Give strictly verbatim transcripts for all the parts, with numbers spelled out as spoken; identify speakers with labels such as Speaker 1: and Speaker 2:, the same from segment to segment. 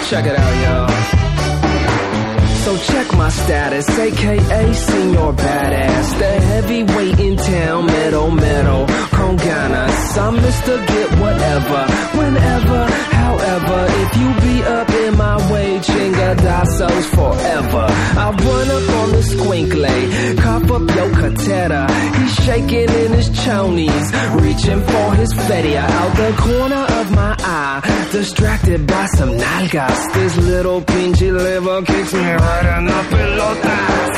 Speaker 1: Check it out, y'all. So check my status, aka Senor Badass, the heavyweight in town, metal, metal, con ganas. I'm Mister Get Whatever, whenever, however. If you be up in my way, chingadazos forever. I run up on the squinkly, cop up your cateta. He's shaking in his chonies, reaching for his feria. Out the corner of my eye, distracted by some nalgas. This little pinche liver kicks me right in the pelotas.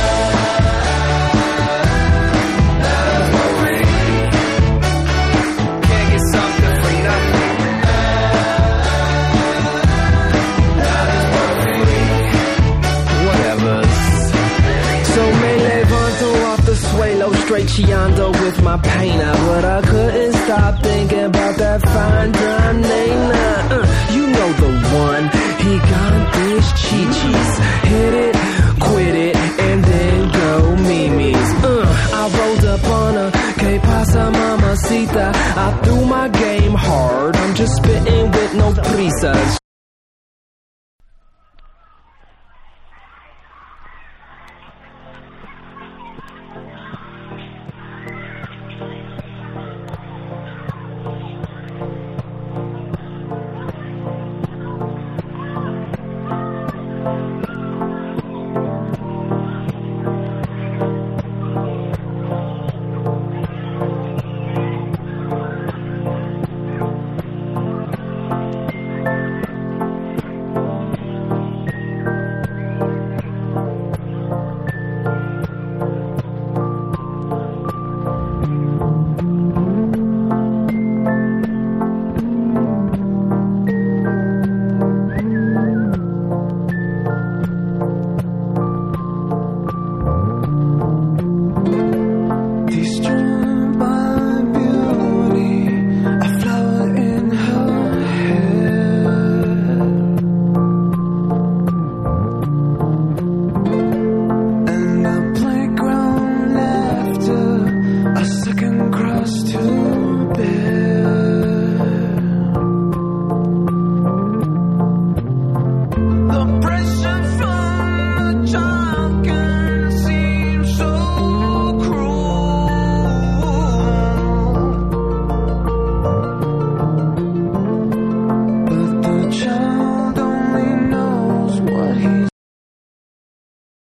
Speaker 1: Straight Chiando with my painter, but I couldn't stop thinking about that fine dime Nana. Uh, you know the one, he got this chi-chis. Hit it, quit it, and then go Mimi's. Uh, I rolled up on her, que pasa mamacita. I threw my game hard, I'm just spitting with no prisas.